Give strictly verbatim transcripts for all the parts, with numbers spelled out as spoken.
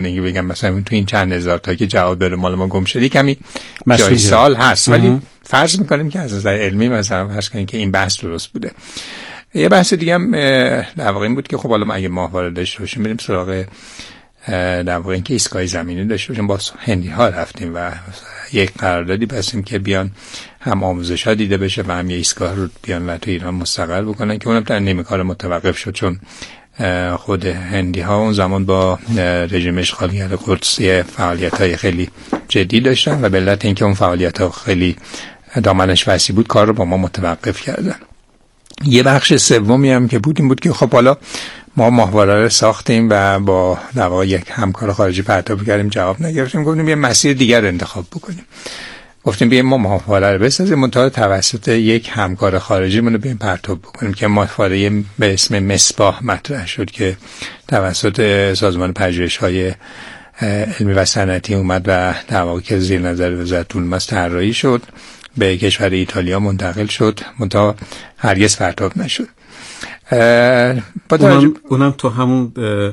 نگی بگم مثلا تو این چند هزار تا که جواب داره مال ما گم شده کمی جای سال هست، ولی فرض میکنیم که از نظر علمی مثلا فرض کنیم که این بحث درست بوده. یه بحث دیگه هم در واقع این بود که خب حالا ما اگه ماهواره داشته باشیم بریم سراغ در واقع اینکه ایستگاه زمینی داشته باشیم. با هندی ها رفتیم و یک قراردادی بستیم که بیان هم آموزش ها دیده بشه و هم یه ایستگاه رو بیان و تو ایران مستقر بکنن که اونم در نیمه کار متوقف شد، چون خود هندی ها اون زمان با رژیم اشغالگر قدس فعالیت های خیلی جدی داشتن و به علت اینکه اون فعالیت ها خیلی دامنش وسیع بود کار رو با ما متوقف کردن. یه بخش سومی هم که بود این بود که خب حالا ما ماهواره رو ساختیم و با در واقع یک همکار خارجی پرتاب کردیم، جواب نگرفتیم، گفتیم یه مسیر دیگر رو انتخاب بکنیم. گفتیم بیایم ما ماهواره رو بسازیم منتها توسط یک همکار خارجی مون رو بیایم پرتاب بکنیم که ماهواره به اسم مصباح مطرح شد که توسط سازمان پژوهش‌های علمی و صنعتی اومد و در واقع که زیر نظر وزارت علوم طراحی شد، به کشور ایتالیا منتقل شد، منتها هرگز پرتاب نشد. اونم, اونم تو همون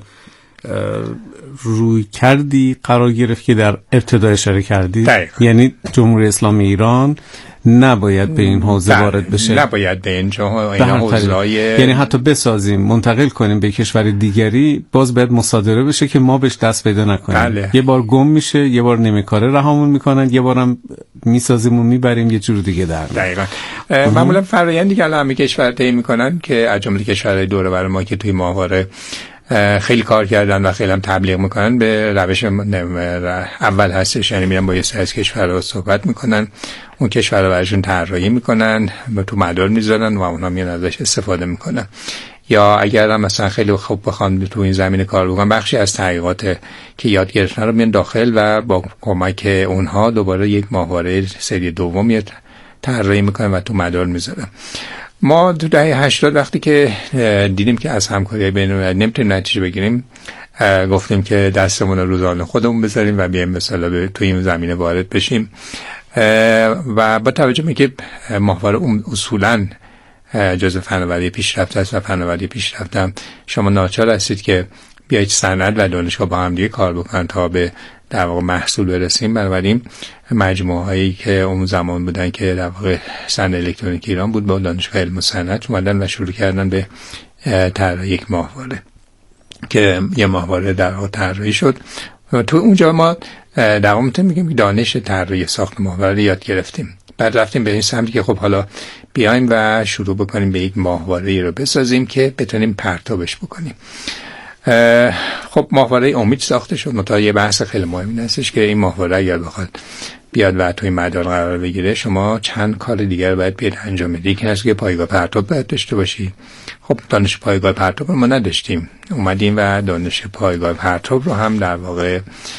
روی کردی قرار گرفت که در ابتدا اشاره کردی، یعنی جمهوری اسلامی ایران نباید به این حوزه وارد بشه، نباید به این حوزه‌های یعنی حتی بسازیم منتقل کنیم به کشور دیگری باز باید مصادره بشه که ما بهش دست پیدا نکنیم. بله. یه بار گم میشه، یه بار نمیکاره رهامون میکنن، یه بارم میسازیم و میبریم یه جور دیگه در. دقیقاً. معمولا فرآیندی که همه کشور طی میکنن که از جمله کشورهای دور و بر ما که توی ماهواره خیلی کار کردن و خیلی هم تبلیغ میکنن به روش اول هستش، یعنی میرن با یه سری از کشورها صحبت میکنن، اون کشورها براشون طراحی میکنن، تو مدار میذارن و اونها میان ازش استفاده میکنن. یا اگر هم مثلا خیلی خوب بخوان تو این زمینه کار بکنن، بخشی از تحقیقات که یاد گرفتن رو میان داخل و با کمک اونها دوباره یک ماهواره سری دوم طراحی میکنن و تو مدار میذارن. ما تو دهه هشتاد وقتی که دیدیم که از همکاری بین‌المللی نمیتونیم نتیجه بگیریم، گفتیم که دستمون رو روزانه خودمون بذاریم و بیایم مثلا تو این زمینه وارد بشیم و با توجه به که ماهواره اصولاً جزء فناوری پیشرفته است و فناوری پیشرفته شما ناچار هستید که بیایید صنعت و دانشگاه با هم دیگه کار بکنن تا به در واقع محصول برسیم. بنابراین مجموعه هایی که اون زمان بودن که در واقع صنعت الکترونیک ایران بود با دانشگاه علم و صنعت اومدن و شروع کردن به طراحی یک ماهواره که یه ماهواره در واقع طراحی شد. تو اونجا ما در واقع میتونیم بگیم دانش طراحی ساخت ماهواره یاد گرفتیم. بعد رفتیم به این سمتی که خب حالا بیایم و شروع بکنیم به یک ماهواره رو بسازیم که بتونیم پرتابش بکنیم. خب ماهواره امید ساخته شد، منتها یه بحث خیلی مهمی هستش که این ماهواره اگر بخواد بیاد و توی مدار قرار بگیره شما چند کار دیگر باید بیاد انجام بدید. یکی هست که پایگاه پرتاب باید داشته باشی. خب دانش پایگاه پرتاب رو ما نداشتیم، اومدیم و دانش پایگاه پرتاب رو هم در واقع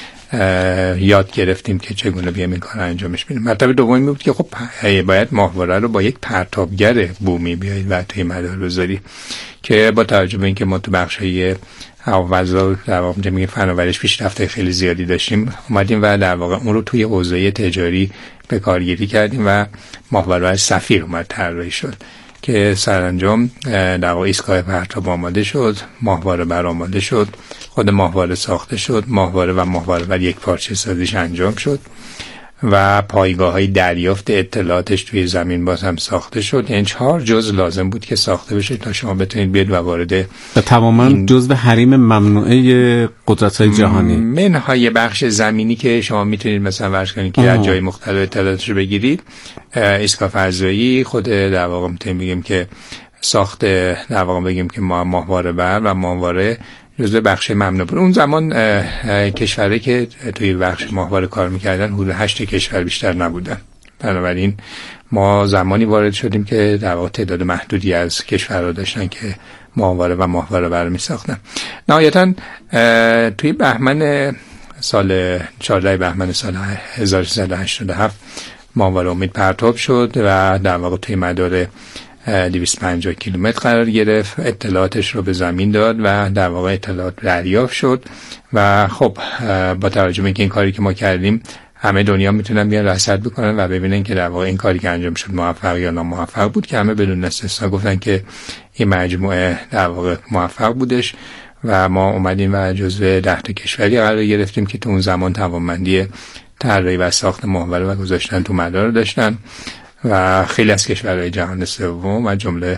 یاد گرفتیم که چگونه بیایم این کار انجامش بدیم. مرتبه دومی بود که خب باید ماهواره رو با یک پرتابگر بومی بیایید و توی مدار بذاری که با توجه به اینکه ما تو بخشای هوازا در واقع میگه فناوریش پیشرفته خیلی زیادی داشتیم، اومدیم و در واقع اون رو توی حوزه تجاری به کارگیری کردیم و ماهواره سفیر اومد طراحی شد که سرانجام در واقع ایستگاه پرتاب آماده شد، ماهواره برآماده شد، خود ماهواره ساخته شد، ماهواره و ماهواره بر یک پارچه سازیش انجام شد و پایگاه‌های دریافت اطلاعاتش توی زمین باز هم ساخته شد. یعنی چهار جزء لازم بود که ساخته بشه تا شما بتونید بیاد و وارد و تماما این... جزء حریم ممنوعه قدرت‌های جهانی، منهای بخش زمینی که شما میتونید مثلا ورش کنید که از جای مختلف اطلاعاتش رو بگیرید. ایستگاه فضایی خود در واقع میتونیم بگیم که ساخت در واقع بگیم که ما ماهواره بر و ماهواره جزء بخش ممنوع بود. اون زمان کشوری که توی بخش ماهواره کار میکردن حدود هشت کشور بیشتر نبودن. بنابراین ما زمانی وارد شدیم که در واقع تعداد محدودی از کشورها داشتن که ماهواره و ماهواره بر میساختن. نهایتاً توی بهمن سال چهاردهم بهمن سال هزار و سیصد و هشتاد و هفت ماهواره امید پرتاب شد و در واقع توی مدار دویست و پنجاه کیلومتر قرار گرفت، اطلاعاتش رو به زمین داد و در واقع اطلاعات دریافت شد و خب با توجه به اینکه این کاری که ما کردیم همه دنیا میتونن بیان رصد بکنن و ببینن که در واقع این کاری که انجام شد موفق یا ناموفق بود، که همه بدون استثنا گفتن که این مجموعه در واقع موفق بودش و ما اومدیم و جزو ده تا کشوری قرار گرفتیم که تو اون زمان توانمندی طراحی و ساخت محور و گذاشتن تو مدار داشتن و خیلی از کشورهای جهان سوم و جمله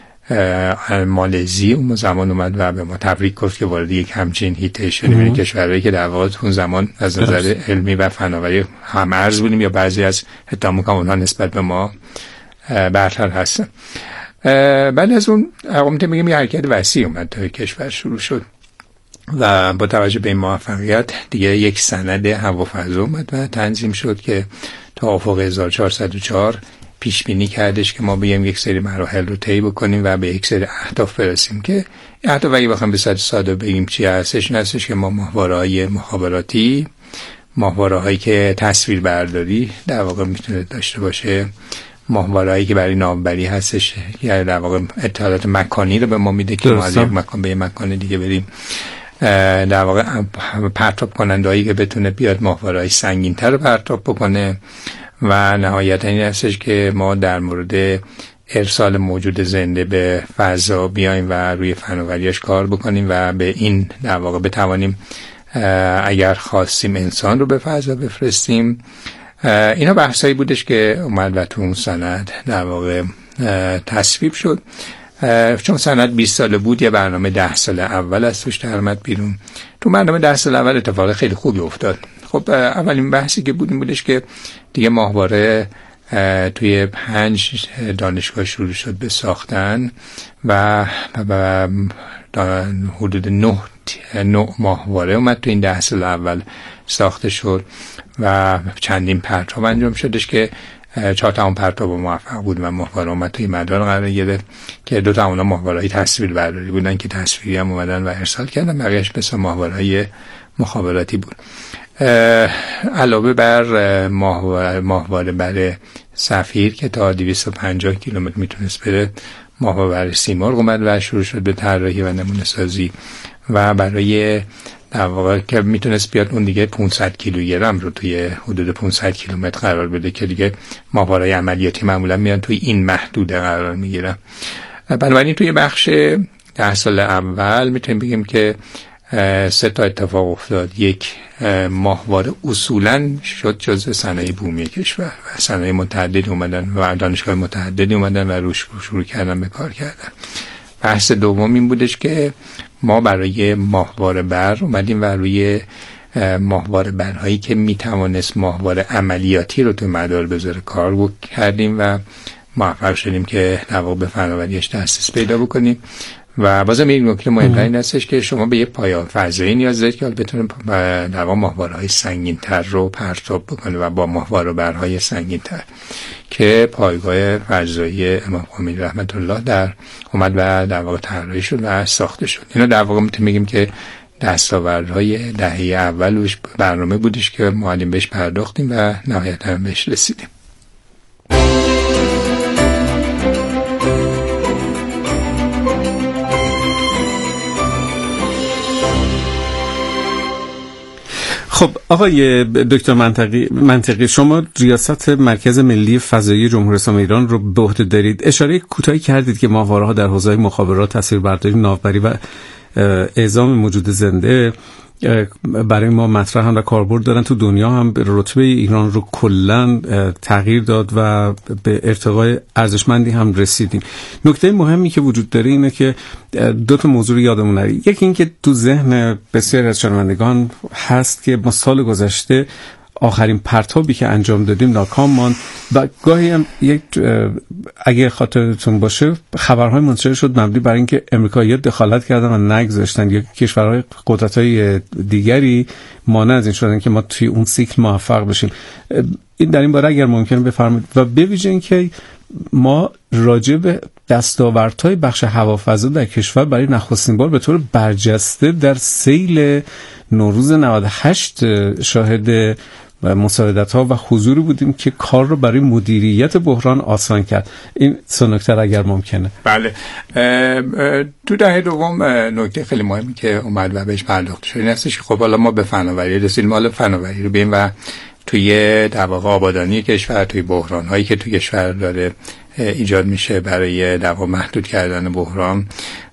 مالزی اون زمان اومد و به ما تبریک گفت که وارد یک همچین هیته شدیم. این کشورهایی که در واقع اون زمان از نظر علمی و فناوری هم ارز بودیم یا بعضی از حتی میگم اونها نسبت به ما برتر هستن. بعد از اون میتونیم بگیم یه حرکت وسیع اومد تا کشور شروع شد و با توجه به این موفقیت دیگه یک سند هوافضا اومد و تنظیم شد که تا افق هزار و چهارصد و چهار پیش بینی کردش که ما بیایم یک سری مراحل رو طی بکنیم و به یک سری اهداف برسیم که اهداف اگه بخوام به صورت ساده بگیم چی هستش هستش که ما ماهواره‌های مخابراتی، ماهواره‌هایی که تصویر برداری در واقع میتونه داشته باشه، ماهوارهایی که برای نامبری هستش یا در واقع اطلاعات مکانی رو به ما میده که ما از یک مکان به یک مکان دیگه بریم، در واقع پرتاب کننده‌ای که بتونه بیاد ماهواره‌های سنگین‌تر رو پرتاب بکنه و نهایتا این هستش که ما در مورد ارسال موجود زنده به فضا بیایم و روی فناوریش کار بکنیم و به این در واقع بتوانیم اگر خواستیم انسان رو به فضا بفرستیم. اینا بحثایی بودش که اومد و تو اون سند در واقع تصویب شد. چون سند بیست ساله بود یه برنامه ده سال اول از توش در اومد بیرون. تو برنامه ده سال اول اتفاق خیلی خوبی افتاد. خب اولین بحثی که بود این بودش که دیگه ماهواره توی پنج دانشگاه شروع شد به ساختن و حدود نه نه ماهواره اومد تو این ده سال اول ساخته شد و چندین پرتاب انجام شدش که چهار تا اون پرتاب موفق بود و ماهواره اومد توی مدار قرار گرفت که دو تا اون ماهواره‌های تصویر برداری بودن که تصویری هم اومدن و ارسال کردن، بقیه‌اش مثل ماهواره‌های مخابراتی بود. علاوه بر ماهواره ماهواره بر سفیر که تا دویست و پنجاه کیلومتر میتونست بره، ماهواره سیمرغ اومد و شروع شد به طراحی و نمونه سازی و برای در واقع که میتونست بیاد اون دیگه پانصد کیلوگرم رو توی حدود پانصد کیلومتر قرار بده که دیگه ماهواره عملیاتی معمولا میان توی این محدوده قرار میگیرن. بنابراین توی بخش ده سال اول میتونیم بگیم که سه تا اتفاق افتاد. یک، ماهواره اصولاً شد جزء صنایع بومی کشور و صنایع متعدد اومدن و دانشگاه متعددی اومدن و روش شروع کردن به کار کردن. بحث دوم این بودش که ما برای ماهواره بر اومدیم و روی ماهواره برهایی که میتوانست ماهواره عملیاتی رو تو مدار بذاره کار کردیم و موفق شدیم که در واقع به فناوریش دسترسی پیدا بکنیم. و بازم این نکته مهم‌تر این هستش که شما به یه پایان فضایی نیاز دارید که بتونه در واقع ماهواره‌های سنگین‌تر رو پرتاب بکنه و با ماهواره برهای سنگین‌تر که پایگاه فضایی امام خمینی رحمت الله در اومد و در واقع طراحی شد و ساخته شد. اینا در واقع میتونیم بگیم که دستاوردهای دهه اولش برنامه بودش که ما بهش پرداختیم و نهایتاً بهش رسیدیم. خب آقای دکتر منطقی منطقی شما ریاست مرکز ملی فضایی جمهوری اسلامی ایران رو به عهده دارید. اشاره کوتاهی کردید که ماهواره‌ها در حوزه مخابرات، تصویربرداری، ناوبری و اعزام موجود زنده برای ما مطرحن و کاربرد دارن. تو دنیا هم رتبه ایران رو کلاً تغییر داد و به ارتقای ارزشمندی هم رسیدیم. نکته مهمی که وجود داره اینه که دو تا موضوع یادمون نره. یکی این که تو ذهن بسیاری از شنوندگان هست که ما سال گذشته آخرین پرتابی که انجام دادیم ناکام ماند و گاهی هم یک اگه خاطرتون باشه خبرهای منتشر شد مبنی بر اینکه امریکایی‌ها دخالت کردن و نگذاشتن یا کشورهای قدرت‌های دیگری مانع از این شدن که ما توی اون سیکل موفق بشیم. این در این باره اگر ممکنه بفرمایید و به ویژه اینکه ما راجع به دستاوردهای بخش هوافضا در کشور برای نخستین بار به طور برجسته در سیل نوروز نود و هشت شاهد مساعدت‌ها و حضوری بودیم که کار رو برای مدیریت بحران آسان کرد. این سه نکته اگر ممکنه. بله. تو دهه دوم نکته خیلی مهمی که اومد و بهش پرداخته شد این هستش که خب حالا ما به فناوری رسیدیم، حالا فناوری رو بریم و توی در واقع آبادانی کشور، توی بحران‌هایی که توی کشور داره ایجاد میشه برای در واقع محدود کردن بحران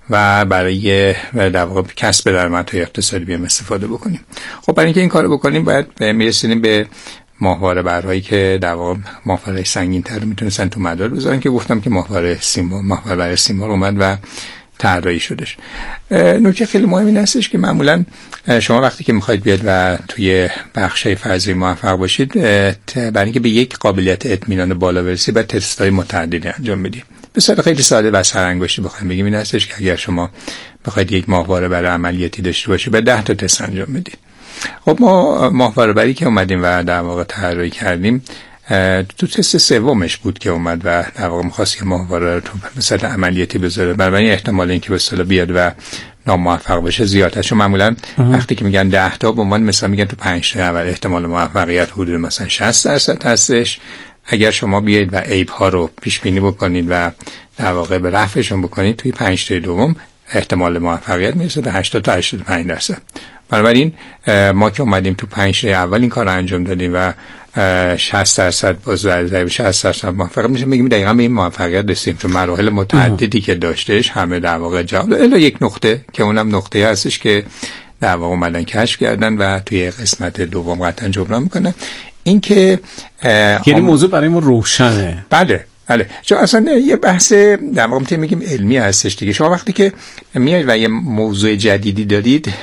و برای در واقع کسب درآمدهای اقتصادی بیام استفاده بکنیم. خب برای اینکه این کارو بکنیم باید میرسیم به ماهواره برهایی که در واقع ماهواره سنگین‌تر رو میتونستن تو مدار بذارن که گفتم که ماهواره سیمبل ماهواره برای سیمبل اومد و طراحی شدش. نکته خیلی مهم این هستش که معمولا شما وقتی که میخواید بیاد و توی بخشای فضایی موفق باشید، برای اینکه به یک قابلیت اطمینان بالا برسید باید تست‌های متعددی انجام بدید. به صورت خیلی ساده و سرانگشتی بخوایم بگیم این هستش که اگر شما بخواید یک ماهواره برای عملیاتی داشته باشید باید ده تا تست انجام بدید. خب ما ماهواره بری که اومدیم و در واقع طراحی کردیم، تو تست سومش بود که اومد و در واقع می‌خواست که ماهواره رو تو مثلا عملیاتی بذاره. برای احتمال اینکه به اصطلاح بیاد و ناموفق بشه زیاد هست. چون معمولا وقتی که میگن ده تا به عنوان مثلا میگن تو پنج تا اول احتمال موفقیت حدود مثلا شصت درصد هستش. اگر شما بیاید و عیب ها رو پیش بینی بکنید و در واقع به رفعشون بکنید، توی پنج تا دوم احتمال موفقیت میرسه به هشتاد تا هشتاد و پنج درصد. بنابراین ما که اومدیم تو پنج تا اول این کار رو انجام دادیم و شصت درصد باز ضریب شصت درصد موفق میشه، میگیم دقیقاً به این موفقیت رسیدیم. چون مراحل متعددی که داشتهش همه در واقع جواب الا یک نقطه که اونم نقطه هستش که در واقع اومدن کشف کردن و توی قسمت دوم قطعا جبران میکنن. این که یعنی موضوع برای ما روشنه. بله بله، چون اصلا یه بحث در واقع میگیم علمی هستش دیگه. شما وقتی که میایید و یه موضوع جدیدی دارید،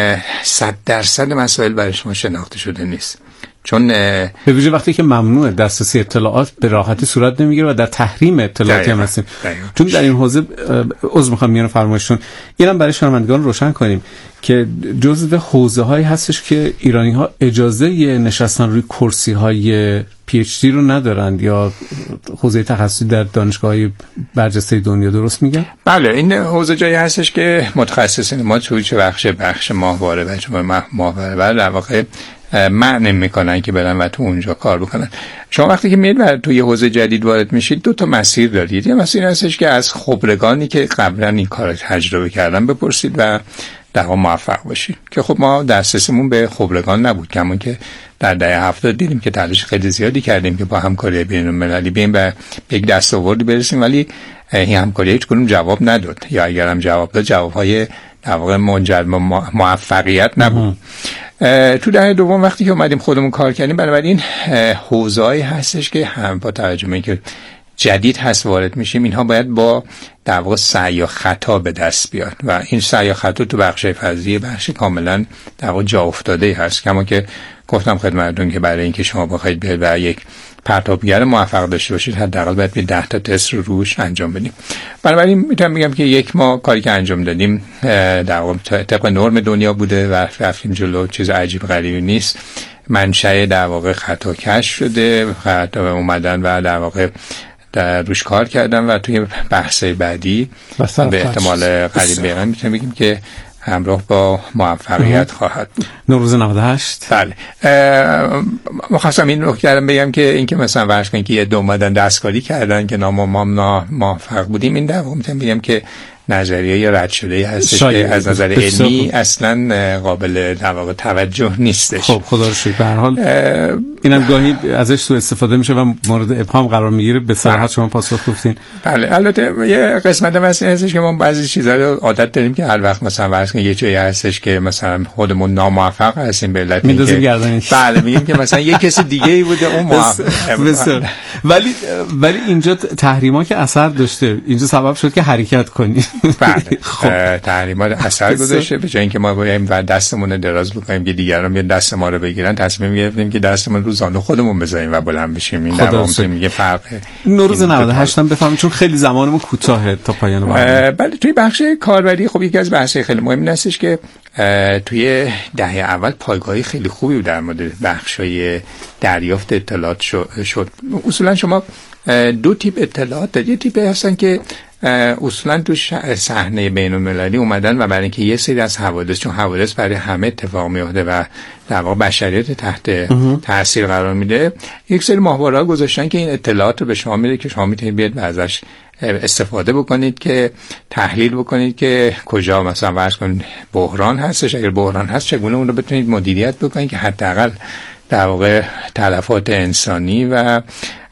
صد درصد مسائل برای شما شناخته شده نیست. چون به ویژه وقتی که ممنوعه دسترسی اطلاعات به راحتی صورت نمیگیره و در تحریم اطلاعاتی هم هستیم. چون در این حوزه عذر میخوام میان فرمایشتون اینم برای شنوندگان روشن کنیم که جزو حوزه هایی هستش که ایرانی ها اجازه نشستن روی کرسی های پی اچ دی رو ندارند یا حوزه تخصصی در دانشگاه‌های برجسته دنیا. درست میگم؟ بله، این حوزه جایی هستش که متخصصین ما توی چه بخش بخش ماهواره و جمع ماهواره در واقع معنی میکنن که برن و تو اونجا کار بکنن. شما وقتی که میید و توی حوزه جدید وارد میشید دو تا مسیر دارید. یه مسیر هستش که از خبرگانی که قبلا این کار تجربه کردن بپرسید و در واقع موفق باشید، که خب ما دسترسیمون به خبرگان نبود، کمون که در دهه هفتاد دیدیم که تلاش خیلی زیادی کردیم که با همکاری بین‌المللی بیایم به یک دستاوردی برسیم، ولی این همکاری هیچ کدوم جواب نداد، یا اگر هم جواب داد جواب‌های در واقع منجر به موفقیت نبود. تو دهه دوم وقتی که اومدیم خودمون کار کردیم، بنابراین حوزه‌ای هستش که هم با توجه به اینکه جدید هست وارد میشیم، اینها باید با در واقع سعی و خطا به دست بیاد و این سعی و خطا تو بخش فضایی بخش کاملا در واقع جا افتاده هست. کما که گفتم خدمتتون که برای اینکه شما بخواید بیاید و یک پرتابگر موفق داشته باشید حداقل باید به ده تا تست رو روش انجام بدیم. بنابراین میتونم بگم که یک ما کاری که انجام دادیم در واقع طبق نرم دنیا بوده و رفتیم جلو، چیز عجیب غریبی نیست. منشأ در واقع خطا کشف شده، خطا اومدن و در واقع در روش کار کردن و توی بحث بعدی به احتمال قریب بیان میتونیم بگیم که همراه با موفقیت خواهد بود. نوروز نود و هشت. بله، مخواستم این رو کردم بگم که اینکه مثلا فرض کنید که یه دو اومدن دستکاری کردن که نامام موفق بودیم، این در واقع میتونم بگم که نظریه رد شده هستش که از نظر علمی اصلا قابل در واقع توجه نیستش. خب خدا رو شکر. به هر حال اینم گاهی ازش سوء استفاده میشه و مورد ابهام قرار میگیره. به صراحت شما پاسخ گفتین. بله، البته یه قسمت واسه هستش که ما بعضی چیزا رو عادت داریم که هر وقت مثلا فرض کنید یه جایی هستش که مثلا خودمون ناموفق هستیم به علت اینکه بله میگیم که مثلا یه کسی دیگه ای بوده اون موفق. ولی ولی اینجا تحریما که اثر داشته، اینجا سبب شد که حرکت کنی. بله، خب تحریمات اثر گذاشته. به جای اینکه ما بیایم و دستمون رو دراز بکنیم که دیگران بیان دست ما رو بگیرن، تصمیم گرفتیم که دستمون رو زانو خودمون بزنیم و بلند بشیم. این در واقع میگه فرق. نوروز نود و هشت هم بفهمیم چون خیلی زمانمون کوتاهه تا پایان برنامه. بله، توی بخش کاربری خب یکی از بحث‌های خیلی مهم هستش که توی دهه اول پایگاهی خیلی خوبی بود در مورد بخش‌های دریافت اطلاعات شد. اصولا شما دو تیپ اطلاعات دارید. یه تیپی هستن که اصولا تو صحنه بین‌المللی اومدن و برای اینکه یه سری از حوادث، چون حوادث برای همه اتفاق میفته و در واقع بشریت تحت تاثیر قرار میده، یک سری ماهواره‌ها گذاشتن که این اطلاعات رو به شما میده که شما میتونید بیاد و ازش استفاده بکنید که تحلیل بکنید که کجا مثلا فرض کنید بحران هستش، اگر بحران هست چگونه اون رو بتونید مدیریت بکنید که حداقل در واقع تلفات انسانی و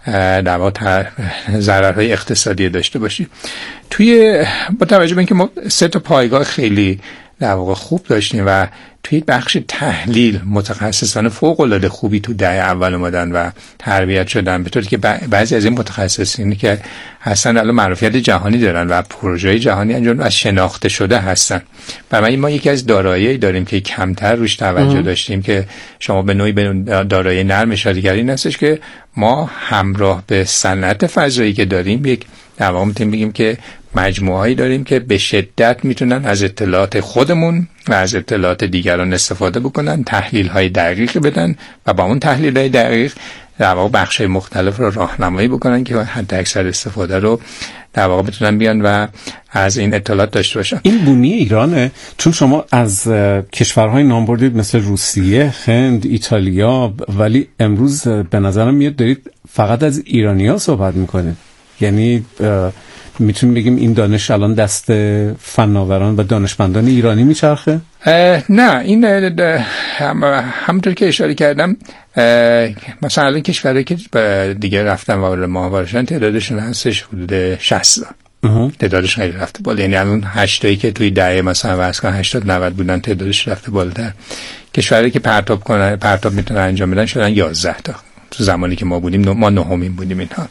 در واقع ضررهای اقتصادی داشته باشی. توی با توجه به اینکه ما سه تا پایگاه خیلی در واقع خوب داشتیم و توی بخش تحلیل متخصصان فوق العاده خوبی تو دهه اول اومدن و تربیت شدن، به طوری که بعضی از این متخصصینی که هستن الان معروفیت جهانی دارن و پروژه جهانی انجام و شناخته شده هستن. برای ما یکی از دارایی‌ای داریم که کمتر روش توجه ام. داشتیم که شما به نوعی به دارایی نرم اشاره کردین، هستش که ما همراه به صنعت فضایی که داریم یک در واقع میتونیم بگیم که مجموعه‌ای داریم که به شدت میتونن از اطلاعات خودمون و از اطلاعات دیگران استفاده بکنن، تحلیل‌های دقیق بدن و با اون تحلیل‌های دقیق در واقع بخش‌های مختلف رو راهنمایی بکنن که حد اکثر استفاده رو در واقع بتونن بیان و از این اطلاعات داشته باشن. این بومی ایرانه، چون شما از کشورهای نام بردید مثل روسیه، هند، ایتالیا، ولی امروز به نظرم میاد دارید فقط از ایرانی‌ها صحبت میکنید. یعنی میتونیم بگیم این دانش الان دست فناوران و دانشمندان ایرانی میچرخه؟ نه، این هم همونطور که اشاره کردم مثلا الان کشورهایی که دیگه رفتن وارد ماهواره‌شدن تعدادشون هستش حدود شصت تا. تعدادش خیلی رفته بالا، یعنی الان هشتایی که توی دهه مثلا واسه هشتاد نود بودن تعدادش رفته بالاتر. کشورهایی که پرتاب کنن پرتاب میتونن انجام بدن شدن یازده تا. تو زمانی که ما بودیم ما نهمین بودیم. اینها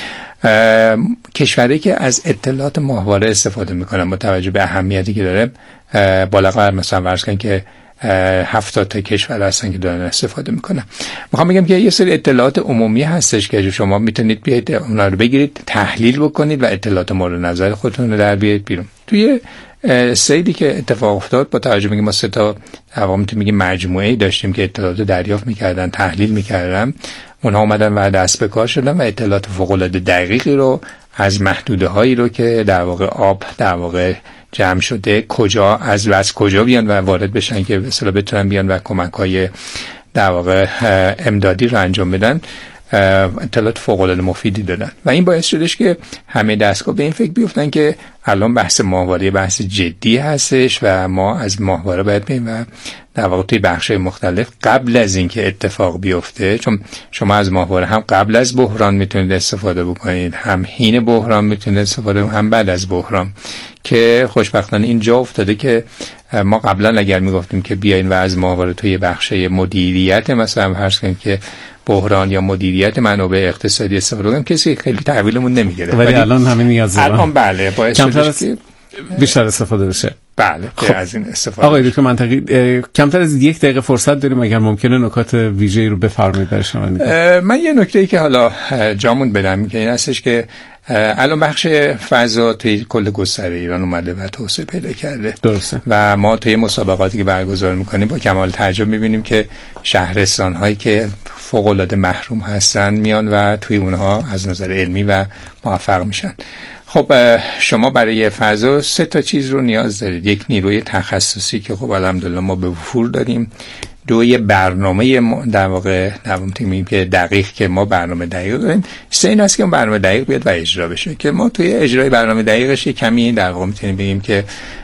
کشوری که از اطلاعات ماهواره استفاده میکنن با توجه به اهمیتی که داره بالاتر مثلا فرض کنید که هفتاد تا کشور هستن که دارن استفاده میکنن. میخوام بگم که یه سری اطلاعات عمومی هستش که شما میتونید بیاید اونا رو بگیرید، تحلیل بکنید و اطلاعات مورد نظر خودتون رو در بیارید بیرون. توی سیدی که اتفاق افتاد با توجه به اینکه ما سه تا در واقع میتونیم بگیم مجموعه‌ای داشتیم که اطلاعات دریافت میکردن، تحلیل میکردن، اونها اومدن و دست به کار شدن و اطلاعات فوق‌العاده دقیقی رو از محدوده هایی رو که در واقع آب در واقع جمع شده کجا از از کجا بیان و وارد بشن که به اصطلاح بتونن بیان و کمک‌های در واقع امدادی رو انجام بدن، اطلاعات فوق‌العاده مفیدی دادن و این باعث شدش که همه دستگاه به این فکر بیفتن که الان بحث ماهواره بحث جدی هستش و ما از ماهواره باید بریم و در واقع توی بخش‌های مختلف قبل از اینکه اتفاق بیفته، چون شما از ماهواره هم قبل از بحران میتونید استفاده بکنید، هم حین بحران میتونید استفاده بکنید، هم بعد از بحران، که خوشبختانه اینجا افتاده که ما قبلا اگر میگفتیم که بیاین و از ماهواره توی بخش‌های مدیریت مثلا فرض کنید که بحران یا مدیریت منابع اقتصادی استفاده کنیم، کسی خیلی تحویلمون نمیگیره، ولی الان همه نیاز دارن. الان بله باعث شده که بیشتر استفاده بشه. بله خب. از این استفاده. آقای دکتر منطقی کمتر از یک دقیقه فرصت داریم، اگر ممکنه نکات ویژه‌ای رو بفرمایید برای شنوندگان. من یه نکته‌ای که حالا جامون بدم که این هستش که الان بخش فضا توی کل گستره ایران اومده و توسعه پیدا کرده. درسته. و ما توی مسابقاتی که برگزار می‌کنیم با کمال تعجب می‌بینیم که شهرستان‌هایی که فوق‌العاده محروم هستن میان و توی اونها از نظر علمی و موفق میشن. خب شما برای فضا سه تا چیز رو نیاز دارید. یک نیروی تخصصی که خب الحمدلله ما به وفور داریم، دو یه برنامه در واقع میگیم که دقیق که ما برنامه دقیق داریم، سه این است که برنامه دقیق بیاد و اجرا بشه که ما توی اجرای برنامه دقیقش کمی در واقع میتونیم بگیم که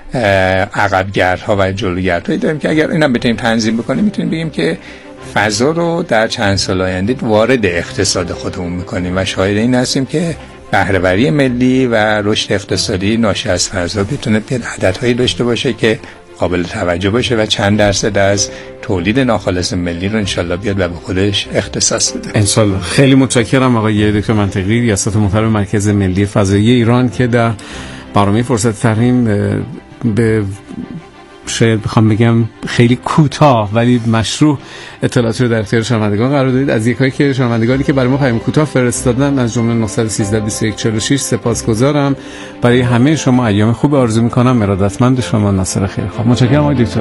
عقبگردها و جلوگردهایی داریم که اگر اینا بتونیم تنظیم بکنیم میتونیم بگیم که فضا رو در چند سال آینده وارد اقتصاد خودمون میکنیم و شاهد این هستیم که بهره‌وری ملی و رشد اقتصادی ناشی از فضا بتونه عددهایی داشته باشه که قابل توجه باشه و چند درصد از تولید ناخالص ملی رو انشالله بیاد و به خودش اختصاص بده. انشالله. خیلی متشکرم آقای دکتر منطقی، ریاست محترم مرکز ملی فضایی ایران که در برنامه فرصت ترحیم به شاید بخوام بگم خیلی کوتاه ولی مشروع اطلاعاتی رو در اختیار شنوندگان قرار دادید. از یکایی که شنوندگانی که برای ما پیام کوتاه فرستادن از جمله نه یک سه بیست و یک چهل و شش سپاسگزارم. برای همه شما ایام خوب آرزو می‌کنم. ارادتمند شما ناصر خیرخواه. متشکرم آقای دکتر.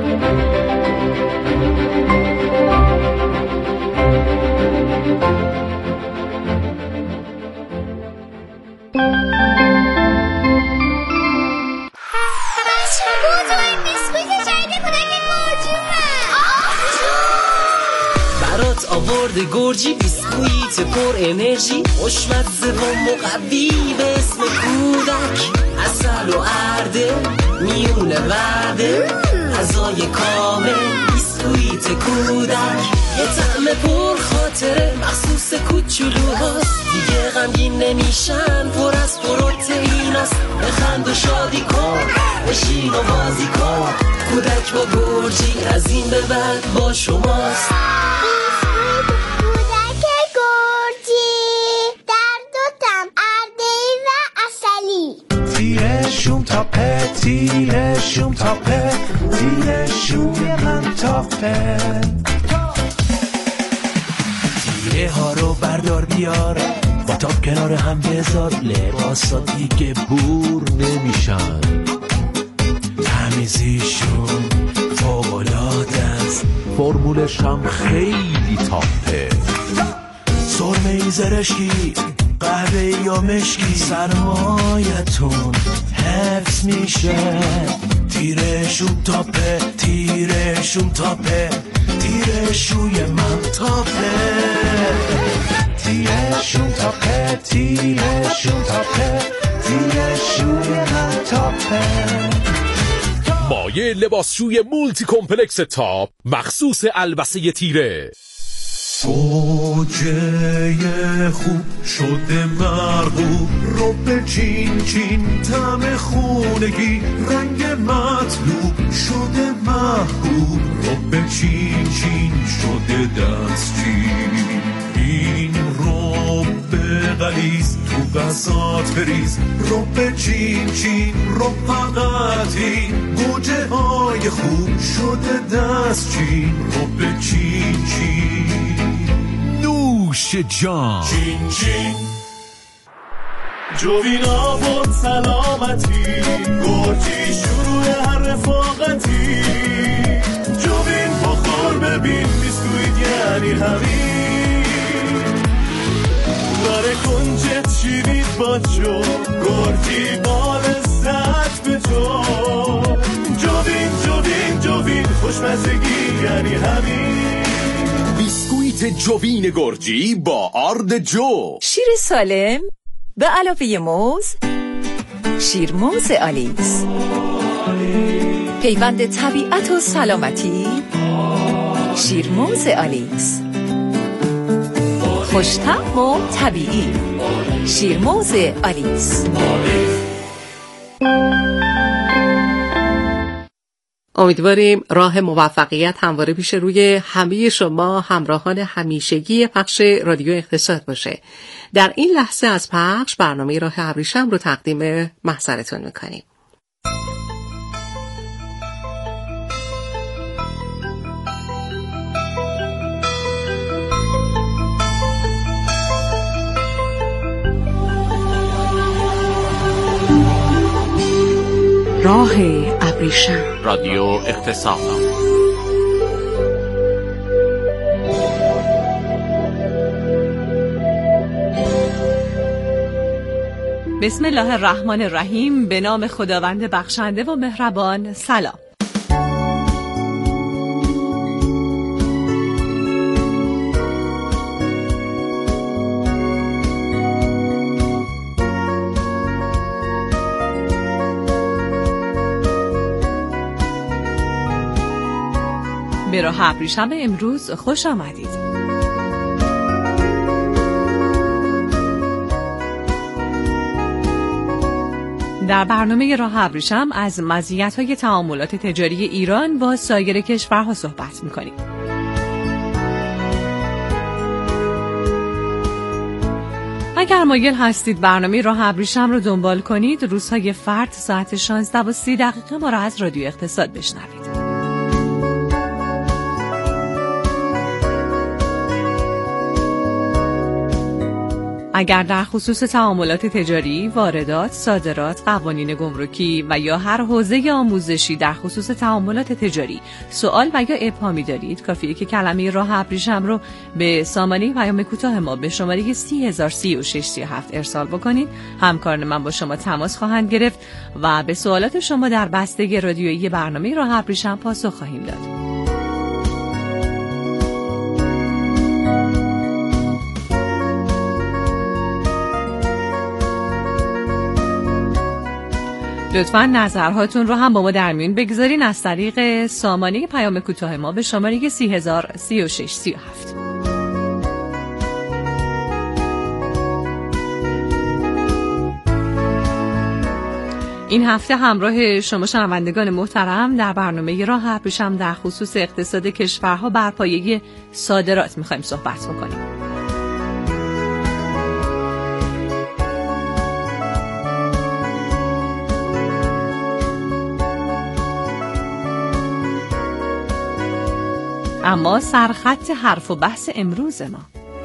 آورده گرجی بیسکویت پر انرژی خوشمزه و مقوی به اسم کودک، عسل و ارده میونه ورده غذای کامل بیسکویت کودک، یه طعم پر خاطره مخصوص کوچولو هاست، روشن پر از پروتئین است. بخند و شادی کن، بشین و بازی کن. کودک با گرجی از این به بعد با شماست. کودک گرجی در دو تم اردی و اصلی. تیره شوم تاپه، تیره شوم تاپه، تیره شوی من تاپه. تیره ها رو بردار بیار، با تاپ کنار هم بذار. لباسا دیگه بور نمیشن، تمیزیشون فوق‌العاده است. فرمولش هم خیلی تاپه. سرمه‌ای زرشکی، قهوه‌ای یا مشکی، سرمایتون حفظ میشه. تیرشون تاپه، تیرشون تاپه، تیرشوی من تاپه. تیرشون تاپه، تیرشون تاپه، تیرشوی من تاپه. مایه لباسشوی مولتی کمپلکس تاپ مخصوص البسه تیره. سوجه خوب شده مرغوب، رب چین چین طعم خونگی، رنگ مطلوب شده محبوب. رب چین چین شده دستچین. این رب غلیظ تو غذات بریز. رب چین چین رب فقط این گوجه های خوب شده دستچین. رب چین چین نوش جان. چین چین جوین آبود سلامتی، گرجی شروع هر رفاقتی. جوین بخور ببین بیسکویت یعنی همین. داره کنجت شیرید با جو، گرجی با لذت به جو. جوین جوین جوین خوشمزگی یعنی همین. بیسکویت جوین گرجی با آرد جو. شیر سالم به علاوه موز، شیر موز آلیس. پیوند طبیعت و سلامتی، شیر موز آلیس. خوش‌طعم و طبیعی، شیر موز آلیس. امیدواریم راه موفقیت همواره پیش روی همه شما همراهان همیشگی پخش رادیو اقتصاد باشه. در این لحظه از پخش برنامه راه ابریشم رو تقدیم محضرتون میکنیم. راه ابریشم، رادیو اقتصاد. بسم الله الرحمن الرحیم. به نام خداوند بخشنده و مهربان. سلام. به راه ابریشم امروز خوش آمدید. در برنامه راه ابریشم از مزیت‌های تعاملات تجاری ایران با سایر کشورها صحبت می‌کنیم. اگر مایل هستید برنامه راه ابریشم رو دنبال کنید، روزهای فرد ساعت شانزده و سی دقیقه ما را از رادیو اقتصاد بشنوید. اگر در خصوص تعاملات تجاری، واردات، صادرات، قوانین گمرکی و یا هر حوزه آموزشی در خصوص تعاملات تجاری سوال و یا ابهامی دارید، کافیه که کلمه راه ابریشم رو به سامانه پیام کوتاه ما به شماره سی هزار سی و شش سی و هفت ارسال بکنید. همکاران من با شما تماس خواهند گرفت و به سوالات شما در بستگی رادیویی برنامه راه ابریشم پاسخ خواهیم داد. لطفاً نظرهاتون رو هم با ما در میون بگذارین از طریق سامانه پیام کوتاه ما به شماره سی هزار سی و شش سی و هفت. این هفته همراه شما شنوندگان محترم در برنامه راه ابریشم در خصوص اقتصاد کشورها بر پایه صادرات می‌خوایم صحبت بکنیم. اما سرخط حرف و بحث امروز ما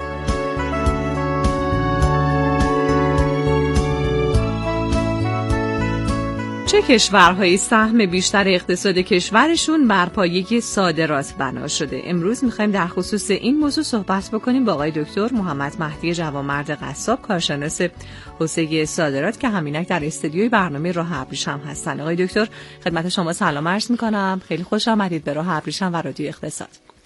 چه کشورهایی سهم بیشتر اقتصاد کشورشون بر پایه صادرات بنا شده؟ امروز میخوایم در خصوص این موضوع صحبت بکنیم با آقای دکتر محمد مهدی جوانمرد قصاب، کارشناس حوزه صادرات که همینک در استودیوی برنامه راه ابریشم هستن. آقای دکتر خدمت شما سلام عرض میکنم، خیلی خوش آمدید به راه ابریشم و رادیو اقتصاد.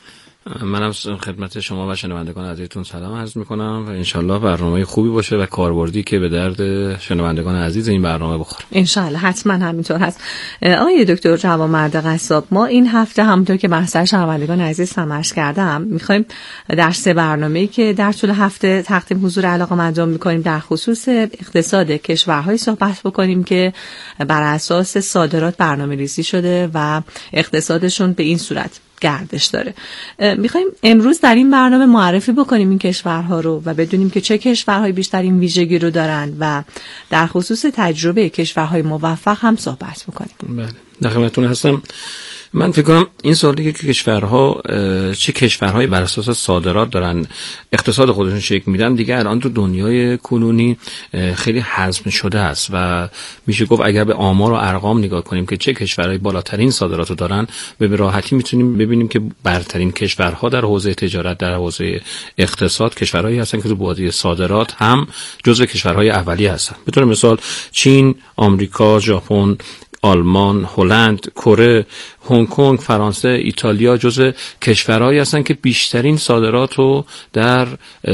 منم خدمت شما و شنوندگان عزیزتون سلام عرض میکنم و انشالله برنامه خوبی باشه و کاربردی که به درد شنوندگان عزیز این برنامه بخوره. انشالله حتما همینطور هست. آقای دکتر جوانمرد قصاب، ما این هفته همونطور که بحث شنوندگان عزیز سمرش کردم میخوایم در سه برنامه‌ای که در طول هفته تقدیم حضور علاقه‌مندان میکنیم در خصوص اقتصاد کشورهای صحبت بکنیم که بر اساس صادرات برنامه‌ریزی شده و اقتصادشون به این صورت گردش داره. میخوایم امروز در این برنامه معرفی بکنیم این کشورها رو و بدونیم که چه کشورهای بیشتر این ویژگی رو دارن و در خصوص تجربه کشورهای موفق هم صحبت بکنیم. بله، در خدمتتون هستم. من فکر کنم این سوالی که کشورها چه کشورهایی بر اساس صادرات دارن اقتصاد خودشون شکل میدن دیگه الان تو دنیای کنونی خیلی هضم شده است و میشه گفت اگر به آمار و ارقام نگاه کنیم که چه کشورهایی بالاترین صادرات رو دارن به راحتی میتونیم ببینیم که برترین کشورها در حوزه تجارت، در حوزه اقتصاد کشورهایی هستن که تو بعد صادرات هم جزو کشورهای اولیه هستن. به طور مثال چین، آمریکا، ژاپن، آلمان، هلند، کره، هنگ کنگ، فرانسه، ایتالیا جزو کشورهایی هستن که بیشترین صادرات رو در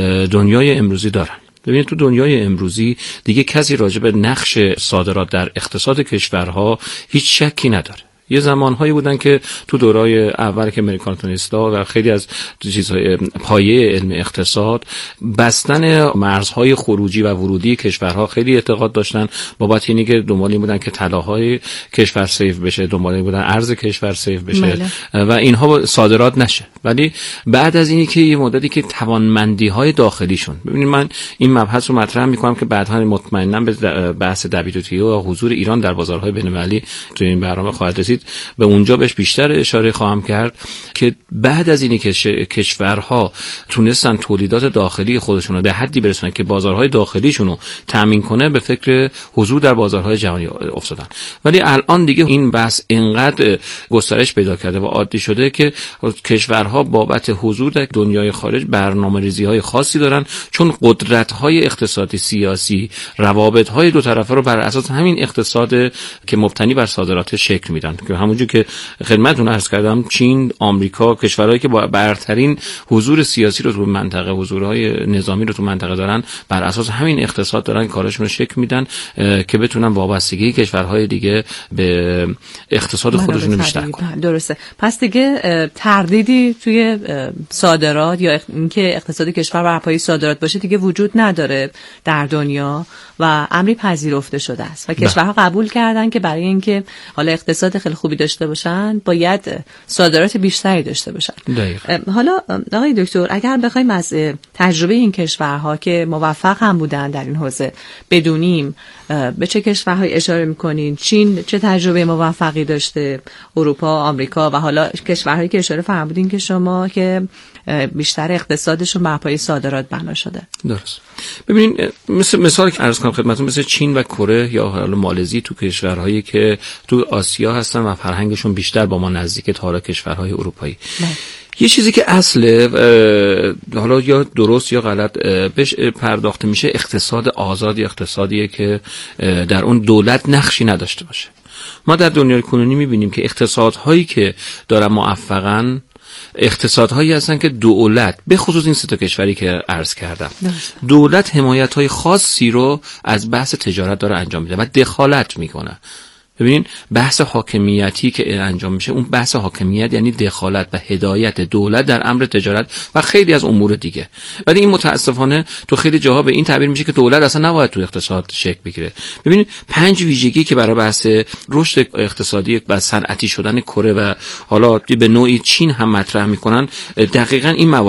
دنیای امروزی دارن. ببینید تو دنیای امروزی دیگه کسی راجع به نقش صادرات در اقتصاد کشورها هیچ شکی نداره. یه زمانهایی بودن که تو دورای اول که امریکانیستا و خیلی از چیزهای پایه علم اقتصاد بستن مرزهای خروجی و ورودی کشورها خیلی اعتقاد داشتن بابت اینی که دنبال این بودن که طلاهای کشور سیف بشه، دنبال این بودن ارز کشور سیف بشه ماله. و اینها صادرات نشه. ولی بعد از اینی که یه مدتی که توانمندی‌های داخلیشون، ببینید من این مبحث رو مطرح می‌کنم که بعداً مطمئناً به بحث دبلیو تی او و حضور ایران در بازارهای بین‌المللی تو این برنامه خواهد رسید، به اونجا بهش بیشتر اشاره خواهم کرد که بعد از اینی که کشورها تونستن تولیدات داخلی خودشون رو به حدی برسونن که بازارهای داخلیشون رو تامین کنه به فکر حضور در بازارهای جهانی افتادن. ولی الان دیگه این بحث اینقدر گسترش پیدا کرده و عادی شده که کشورها بابت حضور در دنیای خارج برنامه‌ریزی‌های خاصی دارن، چون قدرت‌های اقتصادی، سیاسی، روابط‌های دو طرفه رو بر اساس همین اقتصاد که مبتنی بر صادرات شکل میدن که همونجوری که خدمتتون عرض کردم چین، آمریکا، کشورهایی که با برترین حضور سیاسی رو تو منطقه، حضورهای نظامی رو تو منطقه دارن، بر اساس همین اقتصاد دارن کارشون رو شکل میدن که بتونن وابستگی کشورهای دیگه به اقتصاد خودشون بیشتر کنن. درسته. پس دیگه تردیدی توی صادرات یا اینکه اقتصاد کشور بر پایه صادرات باشه دیگه وجود نداره در دنیا و امری پذیرفته شده است و کشورها قبول کردن که برای اینکه حالا اقتصاد خیلی خوبی داشته باشن باید صادرات بیشتری داشته باشن. دقیقا. حالا آقای دکتر اگر بخوایم از تجربه این کشورها که موفق هم بودن در این حوزه بدونیم، به چه کشورهای اشاره میکنین؟ چین چه تجربه موفقی داشته؟ اروپا، آمریکا و حالا کشورهایی که اشاره فرمودین که شما که بیشتر اقتصادشون بر پایه صادرات بنا شده. درست. ببینین مثل مثال که عرض کنم خدمتتون، مثل چین و کره یا حالا مالزی تو کشورهایی که تو آسیا هستن و فرهنگشون بیشتر با ما نزدیکه تا حالا کشورهای اروپایی. نه. یه چیزی که اصله حالا یا درست یا غلط بهش پرداخته میشه اقتصاد آزاد یا اقتصادیه که در اون دولت نقشی نداشته باشه. ما در دنیای کنونی میبینیم که اقتصادهایی که دارن موفقن اقتصادهایی هستن که دولت به خصوص این سه تا کشوری که عرض کردم دولت حمایت‌های خاصی رو از بحث تجارت داره انجام میده و دخالت میکنه. ببینین بحث حاکمیتی که انجام میشه، اون بحث حاکمیت یعنی دخالت و هدایت دولت در امر تجارت و خیلی از امور دیگه. ولی این متاسفانه تو خیلی جاها به این تعبیر میشه که دولت اصلا نباید تو اقتصاد شکل بگیره. ببینید پنج ویژگی که برای بحث رشد اقتصادی و صنعتی شدن کره و حالا به نوعی چین هم مطرح میکنن، دقیقاً این